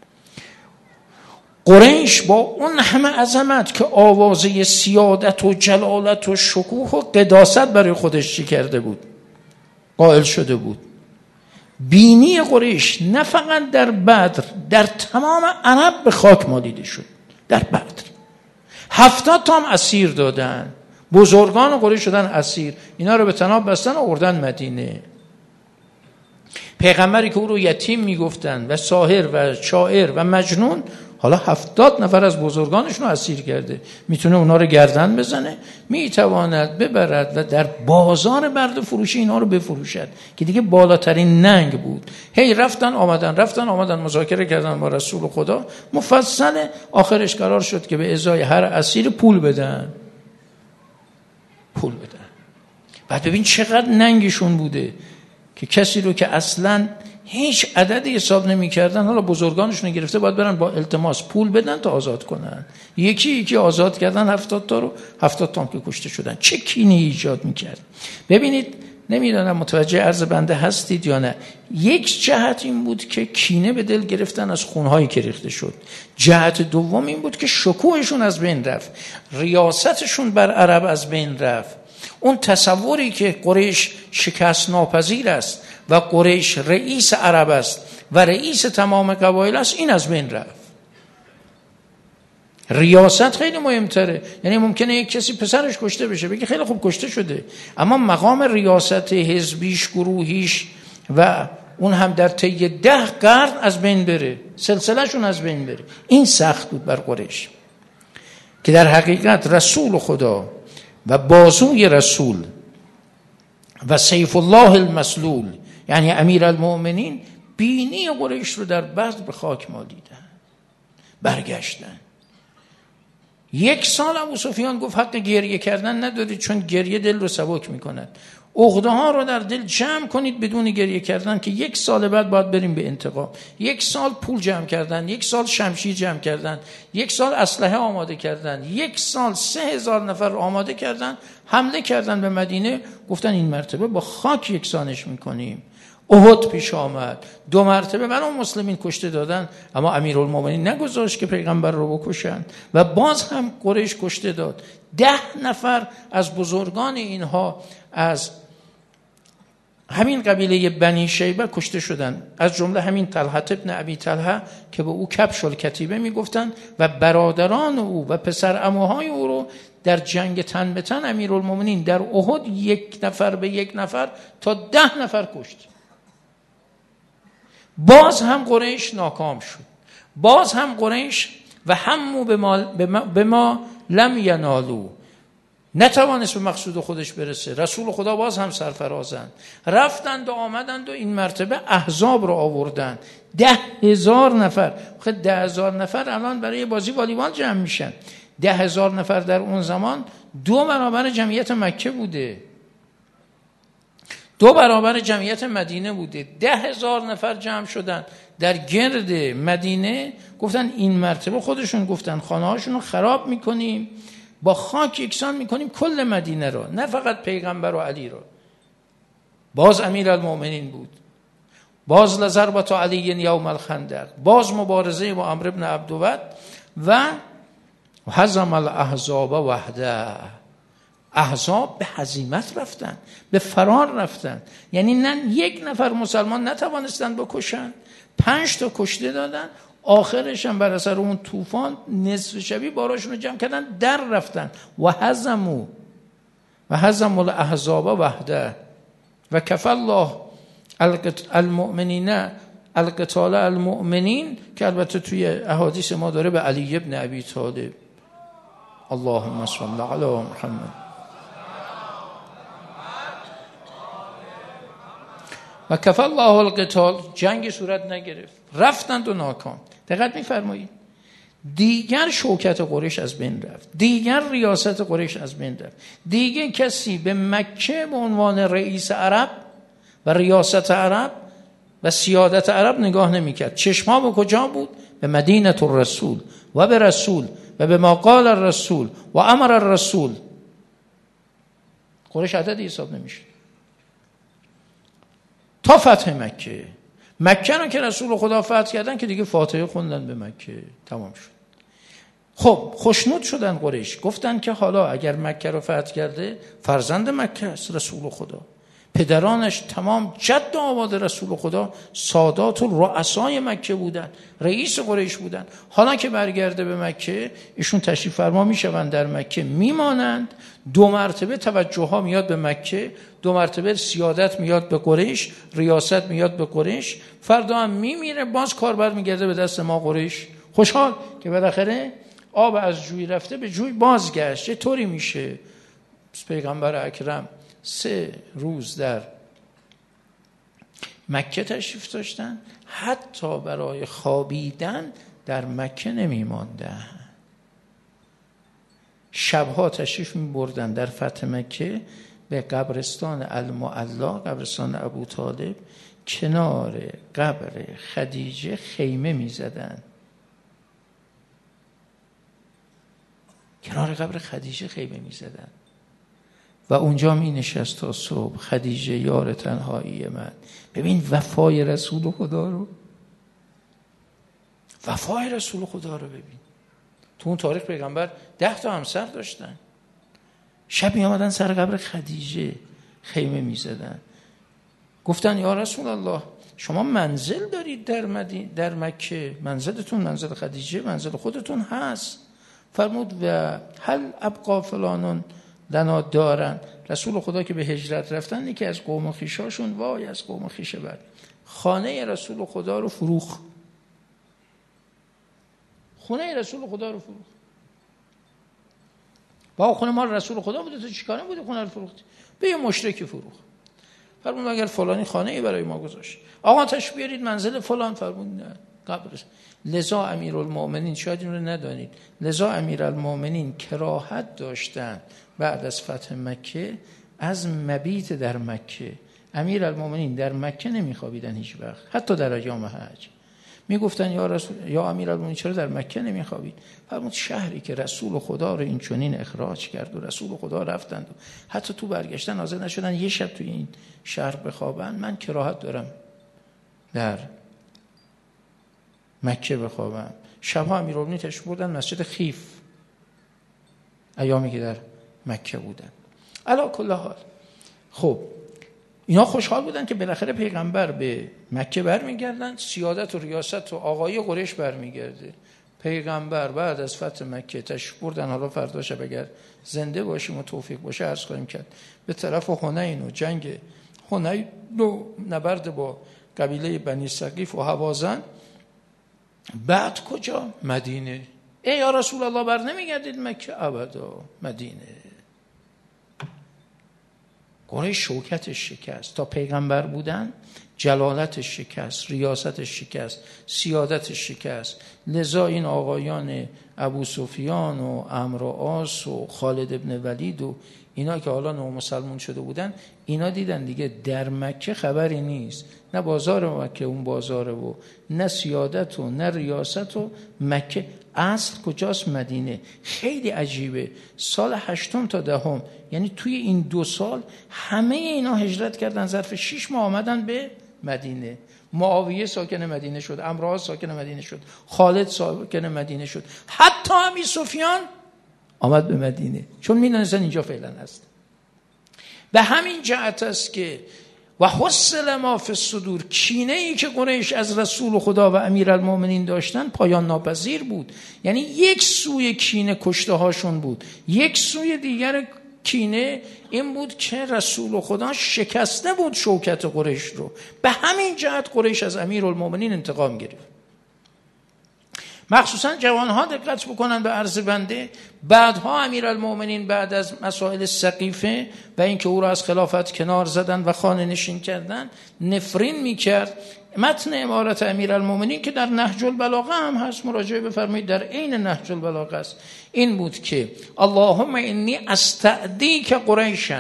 قریش با اون همه عظمت که آوازه سیادت و جلالت و شکوه و قداست برای خودش چی کرده بود، قائل شده بود. بینی قریش نه فقط در بدر، در تمام عرب به خاک مالیده شد. در بدر هفتاد تا هم اسیر دادن، بزرگان قریش شدن اسیر، اینا رو به طناب بستن آوردن مدینه. پیغمبری که او رو یتیم میگفتن و ساحر و شاعر و مجنون، حالا هفتاد نفر از بزرگانشون رو اسیر کرده، میتونه اونا رو گردن بزنه، میتواند ببرد و در بازار برده فروشی اینا رو بفروشد که دیگه بالاترین ننگ بود. هی رفتن آمدن رفتن آمدن مذاکره کردن با رسول خدا، مفصل آخرش قرار شد که به ازای هر اسیر پول بدن، پول بدن. بعد ببین چقدر ننگشون بوده که کسی رو که اصلاً هیچ عددی حساب نمی کردن، حالا بزرگانشون گرفته باید برن با التماس پول بدن تا آزاد کنن. یکی یکی آزاد کردن هفتاد تا رو، هفتاد تا هم که کشته شدن. چه کینی ایجاد می کرد. ببینید نمیدونم متوجه عرض بنده هستید یا نه. یک جهت این بود که کینه به دل گرفتن از خونهایی که ریخته شد. جهت دوم این بود که شکوهشون از بین رفت، ریاستشون بر عرب از بین رفت. اون تصوری که قریش شکست ناپذیر است و قریش رئیس عرب است و رئیس تمام قبایل است، این از بین رفت. ریاست خیلی مهمتره. یعنی ممکنه یک کسی پسرش کشته بشه بگه خیلی خوب کشته شده، اما مقام ریاست حزبیش، گروهیش و اون هم در طی ده قرن از بین بره، سلسلهشون از بین بره. این سخت بود بر قریش که در حقیقت رسول خدا و بازوی رسول و سیف الله المسلول یعنی امیر المؤمنین بینی قریش رو در بدر به خاک مالیدن، برگشتن. یک سال ابو سفیان گفت حق گریه کردن ندارید، چون گریه دل رو سبک میکند. عقده ها رو در دل جمع کنید بدون گریه کردن که یک سال بعد باید بریم به انتقام. یک سال پول جمع کردن، یک سال شمشیر جمع کردن، یک سال اسلحه آماده کردن، یک سال سه هزار نفر آماده کردن، حمله کردن به مدینه. گفتن این مرتبه با خاک یکسانش میکنیم. احد پیش آمد، دو مرتبه برای مسلمین کشته دادن، اما امیرالمومنین نگذاشت که پیغمبر رو بکشن و باز هم قریش کشته داد. ده نفر از بزرگان اینها از همین قبیله بنی شیبه کشته شدن، از جمله همین طلحه ابن ابی طلحه که به او کبش الکتیبه میگفتن و برادران او و پسر عموهای او رو در جنگ تن به تن امیرالمومنین در احد یک نفر به یک نفر تا ده نفر کشت. باز هم قریش ناکام شد. باز هم قریش و همو به ما, به ما لم ینالو، نتوانست به مقصود خودش برسه. رسول خدا باز هم سرفرازند، رفتند و آمدند و این مرتبه احزاب رو آوردن. ده هزار نفر. خیلی ده هزار نفر الان برای بازی والیبال جمع میشن. ده هزار نفر در اون زمان دو برابر جمعیت مکه بوده، دو برابر جمعیت مدینه بوده. ده هزار نفر جمع شدن در گرد مدینه. گفتن این مرتبه خودشون گفتن خانه هاشون رو خراب میکنیم، با خاک یکسان میکنیم کل مدینه رو، نه فقط پیغمبر و علی رو. باز امیر المؤمنین بود، باز لضربة علی یوم الخندق، باز مبارزه با عمرو بن عبدود و هزم الاحزاب وحده. احزاب به هزیمت رفتن، به فرار رفتن. یعنی نه یک نفر مسلمان نتوانستن بکشن، پنج تا کشته دادن. آخرش هم بر اثر اون طوفان نصف شبی باراشون رو جمع کردن در رفتن. و هزمو و هزم الاحزاب وحده و کفى الله المؤمنین القتال المؤمنین، که البته توی احادیث ما داره به علی ابن ابی طالب. اللهم صل علی محمد. و کفى الله القتال، جنگ صورت نگرفت، رفتند و ناکام. دقت می‌فرمایید دیگر شوکت قریش از بین رفت، دیگر ریاست قریش از بین رفت، دیگر کسی به مکه به عنوان رئیس عرب و ریاست عرب و سیادت عرب نگاه نمی‌کرد. چشم‌ها به کجا بود؟ به مدینه الرسول و به رسول و به ما قال الرسول و امر الرسول. قریش عددی حساب نمیشه تا فتح مکه. مکه رو که رسول خدا فتح کردن که دیگه فاتحه خوندن به مکه، تمام شد. خب خوشنود شدن قریش، گفتن که حالا اگر مکه رو فتح کرده فرزند مکه است رسول خدا، پدرانش تمام جد و آباد رسول خدا سادات و رؤسای مکه بودن، رئیس قریش بودن. حالا که برگرده به مکه، ایشون تشریف فرما میشوند در مکه، میمانند. دو مرتبه توجه ها میاد به مکه، دو مرتبه سیادت میاد به قریش، ریاست میاد به قریش. فردا هم میمیره، باز کار برمیگرده به دست ما قریش. خوشحال که بالاخره آب از جوی رفته به جوی بازگشت. چه طوری میشه؟ پیغمبر اکرم سه روز در مکه تشریف داشتن، حتی برای خوابیدن در مکه نمی ماندن. شبها تشریف می بردن در فتح مکه به قبرستان المعلا، قبرستان ابو طالب، کنار قبر خدیجه خیمه می زدن. کنار قبر خدیجه خیمه می زدن و اونجا می نشست تا صبح. خدیجه یار تنهایی من. ببین وفای رسول خدا رو، وفای رسول خدا رو ببین. تو اون تاریخ پیغمبر ده تا همسر داشتن. شب می آمدن سر قبر خدیجه خیمه می زدن. گفتن یا رسول الله شما منزل دارید در مدینه، در مکه، منزلتون منزل خدیجه، منزل خودتون هست. فرمود و هل ابقا فلانون لنا دارن. رسول خدا که به هجرت رفتن یکی از قوم و خویشاشون، وای از قوم و خویش بعد، خانه رسول خدا رو فروخت. خونه رسول خدا رو فروخت. با خونه ما رسول خدا بوده، تو چیکاره بوده خونه رو فروختی؟ به یه مشرکی فروخت. فرمود اگر فلانی خانه ای برای ما گذاشت، آقا تشریف بیارید منزل فلان. فرمود نه قبرش. لذا امیرالمومنین، شاید این رو ندانید، لذا امیرالمومنین کراهت داشتن بعد از فتح مکه از مبیت در مکه. امیرالمومنین در مکه نمیخوابیدن هیچ وقت، حتی در ایام حج. میگفتن یا رسول یا امیرالمومنین چرا در مکه نمیخوابید؟ فرمود شهری که رسول خدا رو این چنین اخراج کرد و رسول خدا رفتند و حتی تو برگشتن حاضر نشدن یه شب تو این شهر بخوابن، من کراهت دارم در مکه بخوابم. شبها امیرالمومنین تشریف بردن مسجد خیف ایامی که در مکه بودن. علا کل حال خب اینا خوشحال بودن که بالاخره پیغمبر به مکه برمیگردن، سیادت و ریاست و آقایی قریش برمیگرده. پیغمبر بعد از فتح مکه تشریف بردن. حالا فردا شب اگر زنده باشیم و توفیق باشه عرض خواهیم کرد به طرف حنین و جنگ حنین و نبرد با قبیله بنی ثقیف و هوازن. بعد کجا؟ مدینه. ای یا رسول الله بر نمیگردید مکه؟ ابدا مدینه. قریش شوکتش شکست. تا پیغمبر بودن جلالتش شکست، ریاستش شکست، سیادتش شکست. لذا این آقایان ابو سفیان و عمرو و عاص و خالد ابن ولید و اینا که حالا نو مسلمون شده بودن، اینا دیدن دیگه در مکه خبری نیست، نه بازار مکه اون بازاره و نه سیادت و نه ریاست و مکه. اصل کجاست؟ مدینه. خیلی عجیبه. سال هشتم تا دهم، یعنی توی این دو سال همه اینا هجرت کردن، ظرف شش ماه آمدن به مدینه. معاویه ساکن مدینه شد، عمرو ساکن مدینه شد، خالد ساکن مدینه شد، حتی ابی سفیان آمد به مدینه، چون می‌دونستن اینجا فعلا هست. به همین جهت است که و حصل ما فی الصدور، کینه ای که قریش از رسول خدا و امیرالمومنین داشتن پایان ناپذیر بود. یعنی یک سوی کینه کشته هاشون بود، یک سوی دیگر کینه این بود که رسول خدا شکسته بود شوکت قریش رو. به همین جهت قریش از امیرالمومنین انتقام گرفت. مخصوصا جوانها دقت بکنن به عرض بنده. بعدها امیرالمومنین بعد از مسائل سقیفه و اینکه او را از خلافت کنار زدن و خانه نشین کردن نفرین میکرد. متن امارت امیرالمومنین که در نهج البلاغه هم هست، مراجعه بفرمایید، در عین نهج البلاغه است، این بود که اللهم انی استعدیک قریشا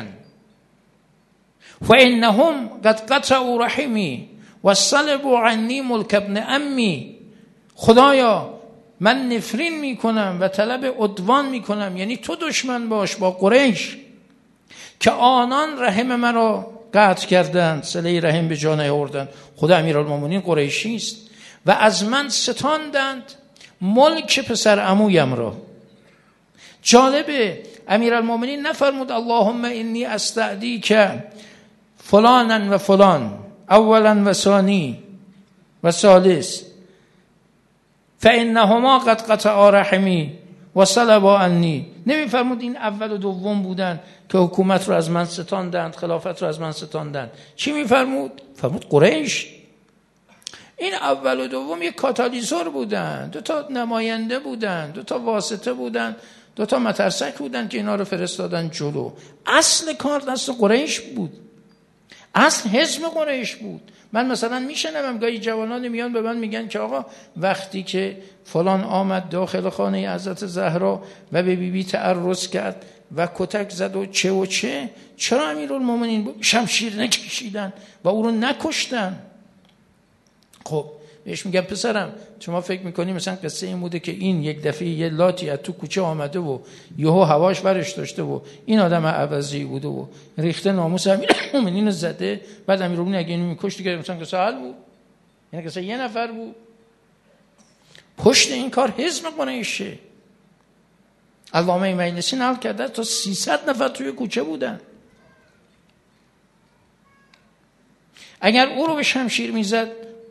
و انهم قد قطعوا رحمی و صلبوا عنی ملک ابن امی. خدایا من نفرین میکنم و طلب عدوان میکنم، یعنی تو دشمن باش با قریش که آنان رحم مرا قطع کردند، صله رحم به جا نیاوردند. خدا امیرالمومنین قریشی است و از من ستاندند ملک پسر عمویم را. جالبه امیرالمومنین نفرمود اللهم انی استعدیک فلانا و فلان اولا و ثانی و ثالث فانهما قد قطعا رحمی و صلبا عنی. نمیفرمود این اول و دوم بودن که حکومت رو از من ستاندند، خلافت رو از من ستاندند. چی میفرمود؟ فرمود قریش. این اول و دوم یک کاتالیزور بودن، دو تا نماینده بودن، دو تا واسطه بودن، دو تا مترسک بودن که اینا رو فرستادن جلو. اصل کار دست قریش بود، اصل حزب قریش بود. من مثلا میشنوم گاهی جوانان میان به من میگن که آقا وقتی که فلان آمد داخل خانه حضرت زهرا و به بی بی تعرض کرد و کتک زد و چه و چه، چرا امیرالمومنین شمشیر نکشیدن و او رو نکشتن؟ خب بهش میگم پسرم شما فکر میکنی مثلا قصه این بوده که این یک دفعه یه لاتی از تو کوچه آمده و یهو هواش ورش داشته و این آدم عوضی بوده و ریخته ناموس امیرالمومنین رو زده، بعد امیرالمومنین اگه اینو میکشت دیگه مثلا قصه حل بود؟ یعنی قصه یه نفر بود. پشت این کار حزب قریشه. علامه مجلسی نقل کرده تا سیصد نفر توی کوچه بودن. اگر او رو به شمشیر میزد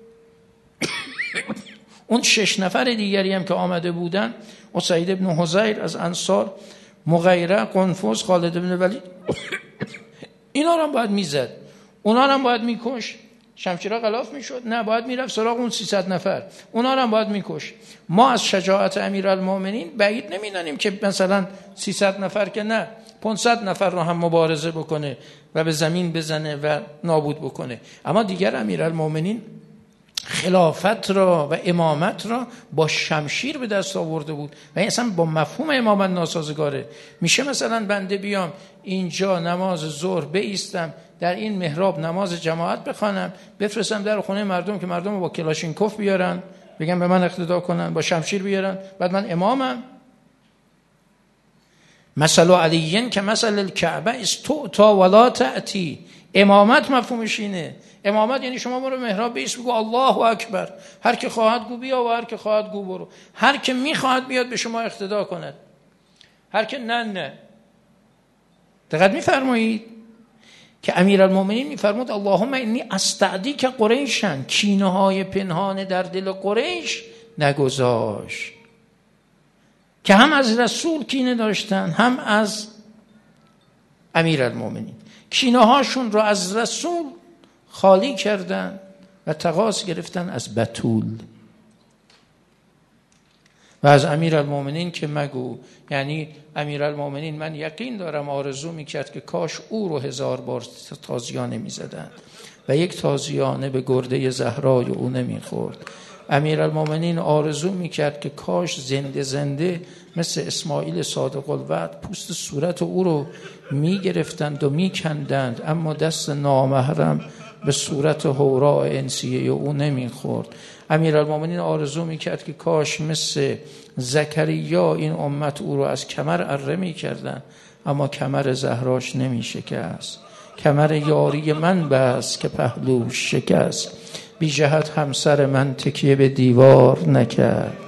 اون شش نفر دیگری هم که آمده بودن، اسید ابن حضیر از انصار، مغیره، قنفذ، خالد بن ولید، اینا رو هم باید میزد، اونا رو هم باید میکش. شمشیرها غلاف میشد؟ نه، باید میرفت سراغ اون سیصد نفر، اونا رو هم باید میکش. ما از شجاعت امیرالمومنین بعید نمیدانیم که مثلا سیصد نفر که نه، پانصد نفر رو هم مبارزه بکنه و به زمین بزنه و نابود بکنه. اما دیگر امیرالمومنین خلافت را و امامت را با شمشیر به دست آورده بود و این اصلا با مفهوم امامت ناسازگاره. میشه مثلا بنده بیام اینجا نماز ظهر بایستم، در این محراب نماز جماعت بخوانم، بفرستم در خونه مردم که مردم با کلاشینکوف بیارن بگم به من اقتدا کنن، با شمشیر بیارن، بعد من امامم؟ مثل علیین که مثل الکعبه استعطا ولا تأتی. امامت مفهومش اینه. امامت یعنی شما برو محراب بیست بگو الله اکبر، هر که خواهد گو بیا و هر که خواهد گو برو، هر که میخواهد بیاد به شما اقتدا کند، هر که نه نه. دقت میفرمایید که امیرالمومنین میفرمود اللهم انی استعدی که قریشن، کینه های پنهان در دل قریش نگذاش، که هم از رسول کینه داشتن هم از امیرالمومنین. کینه هاشون رو از رسول خالی کردن و تقاص گرفتن از بتول و از امیرالمومنین که مگو. یعنی امیرالمومنین من یقین دارم آرزو میکرد که کاش او رو هزار بار تازیانه میزدن و یک تازیانه به گرده زهرای او نمیخورد. امیرالمومنین آرزو میکرد که کاش زنده زنده مثل اسماعیل صادق الوعد پوست صورت او رو میگرفتند و میکندند، اما دست نامحرم به صورت حوراء انسیه او نمیخورد. امیرالمومنین آرزو میکرد که کاش مثل زکریا این امت او رو از کمر اره میکردن، اما کمر زهراش نمیشکست. کمر یاری من بس که پهلوش شکست، بی جهت همسر من تکیه به دیوار نکرد.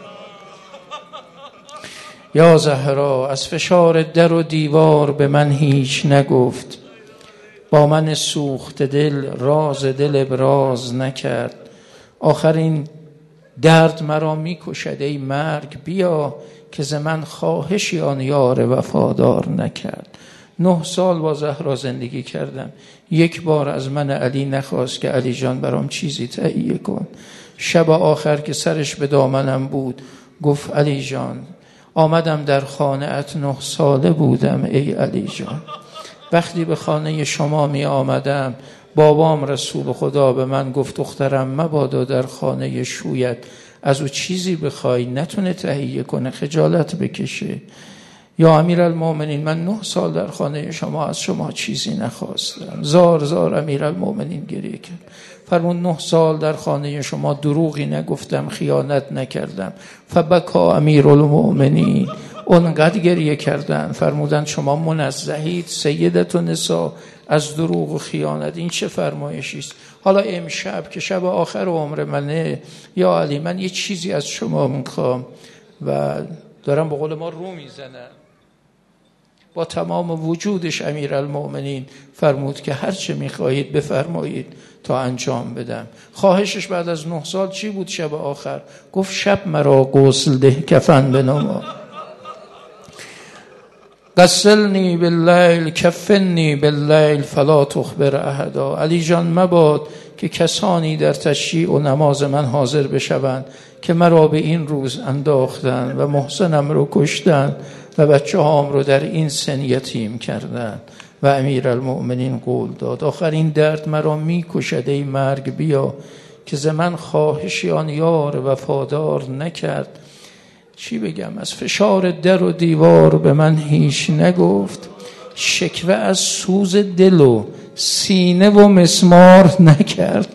یا زهرا از فشار در و دیوار به من هیچ نگفت، با من سوخت دل راز دل ابراز نکرد. آخرین درد مرا می کشد ای مرگ، بیا که ز من خواهشی آن یار وفادار نکرد. نه سال با زهرا زندگی کردم، یک بار از من علی نخواست که علی جان برام چیزی تهیه کن. شب آخر که سرش به دامنم بود گفت علی جان آمدم در خانه ات، نه ساله بودم ای علی جان. وقتی به خانه شما می آمدم بابام رسول خدا به من گفت دخترم مبادا در خانه شویت از او چیزی بخوای نتونه تهیه کنه، خجالت بکشه. یا امیرالمومنین من نه سال در خانه شما از شما چیزی نخواستم. زار زار امیرالمومنین گریه کرد، فرمون نه سال در خانه شما دروغی نگفتم، خیانت نکردم. فبکا امیرالمومنین، اونقدر گریه کردن، فرمودن شما منزهید سیدت و نسا از دروغ و خیانت. این چه فرمایشی است؟ حالا امشب که شب آخر عمر منه، یا علی من یه چیزی از شما میخوام. و دارم به قول ما رو میزنن. با تمام وجودش امیرالمومنین فرمود که هر چه میخواهید بفرمایید تا انجام بدم. خواهشش بعد از نه سال چی بود؟ شب آخر گفت شب مرا غسل ده کفن بنما، غسلنی باللیل کفنی باللیل فلا تخبر احدا. علی جان مباد که کسانی در تشییع و نماز من حاضر بشوند که مرا به این روز انداختن و محسنم رو کشتن و بچه هام رو در این سن یتیم کردن. و امیرالمومنین قول داد آخرین درد مرا می کشد ای مرگ، بیا که ز من خواهشی آن یار وفادار نکرد. چی بگم؟ از فشار در و دیوار به من هیچ نگفت، شکوه از سوز دل و سینه و مسمار نکرد.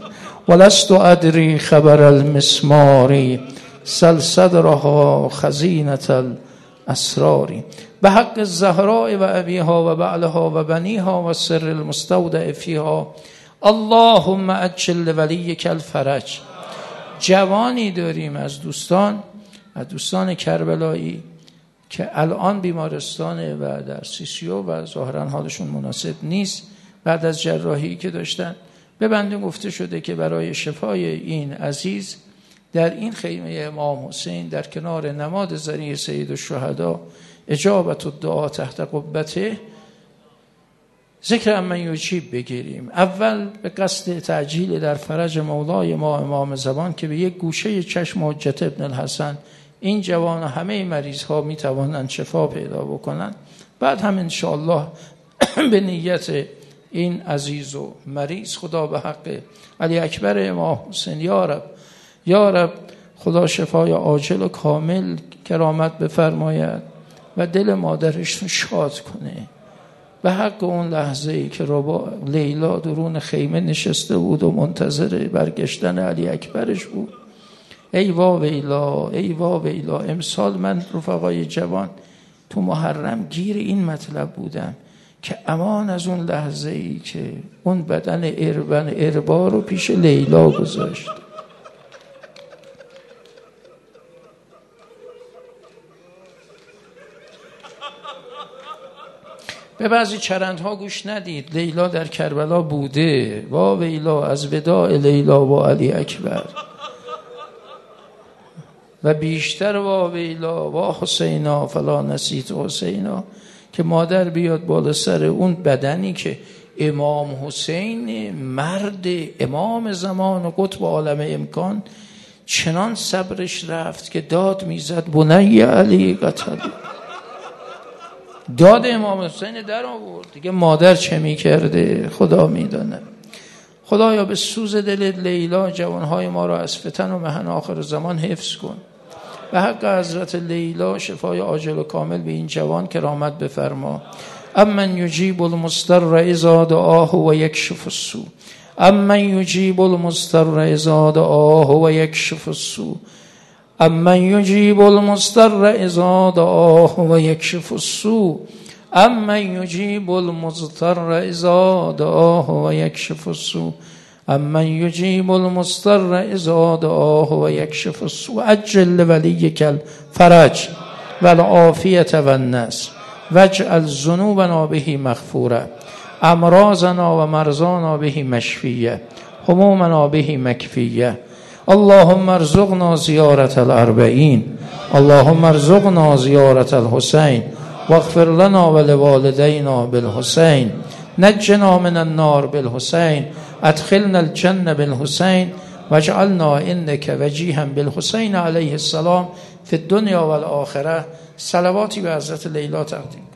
ولست ادری خبر المسمار سل صدرها خزینة الاسرار. به حق الزهراء و ابیها و بعلها و بنیها و سر المستودع فیها اللهم عجل لولیک الفرج. جوانی داریم از دوستان از دوستان کربلایی که الان بیمارستانه و در سی سی او و ظاهرا حالشون مناسب نیست بعد از جراحی که داشتن. به بنده گفته شده که برای شفای این عزیز در این خیمه امام حسین در کنار نماد ذریع سید الشهدا اجابت الدعا تحت قبته ذکر امن یجیب بگیریم. اول به قصد تعجیل در فرج مولای ما امام زمان که به یک گوشه چشم حجت ابن الحسن این جوان و همه مریض ها می توانند شفا پیدا بکنند. بعد هم انشاءالله به نیت این عزیز و مریض خدا به حق علی اکبر امام حسین یا رب یا رب خدا شفای عاجل و کامل کرامت بفرماید و دل مادرش رو شاد کنه. به حق اون لحظه ای که ربا لیلا درون خیمه نشسته بود و منتظر برگشتن علی اکبرش بود. ای وا ویلا ای وا ویلا. امسال من رفقای جوان تو محرم گیر این مطلب بودم که امان از اون لحظه ای که اون بدن اربن اربا رو پیش لیلا گذاشت. به بعضی چرندها گوش ندید. لیلا در کربلا بوده. وا ویلا از وداع لیلا با علی اکبر. و بیشتر وا ویلا وا حسینا فلا نسیت حسینا که مادر بیاد بالا سر اون بدنی که امام حسین مرد امام زمان و قطب عالم امکان چنان صبرش رفت که داد میزد بنی علی قتل. داد امام حسین در آورد دیگه. مادر چه میکرده خدا میدانه. خدایا به سوز دل لیلا جوانهای ما را از فتن و محن آخر زمان حفظ کن. به حق حضرت لیلا شفای عاجل و کامل به این جوان کرامت بفرما. امن یجیب المضطر اذا دعاه و یکشف السوء. امن یجیب المضطر اذا دعاه و یکشف السوء. امن یجیب المضطر اذا دعاه و یکشف السوء. امن یجیب المضطر اذا دعاه و یکشف السوء. امن یجیب المضطر اذا دعاه و یکشف السوء. عجل لولیک الفرج والعافیة والنصر واجعل ذنوبنا به مغفورة امراضنا و مرضانا به مشفیة همومنا به مکفیة. اللهم ارزقنا زیارة الاربعین. اللهم ارزقنا زیارة الحسین واغفر لنا ولوالدینا بالحسین. نجنا من النار بالحسین. ادخلنا الجنة بالحسین واجعلنا انك وجیها بالحسین علیه السلام فی الدنیا والآخرة. صلواتی به حضرت لیلا تقدیم.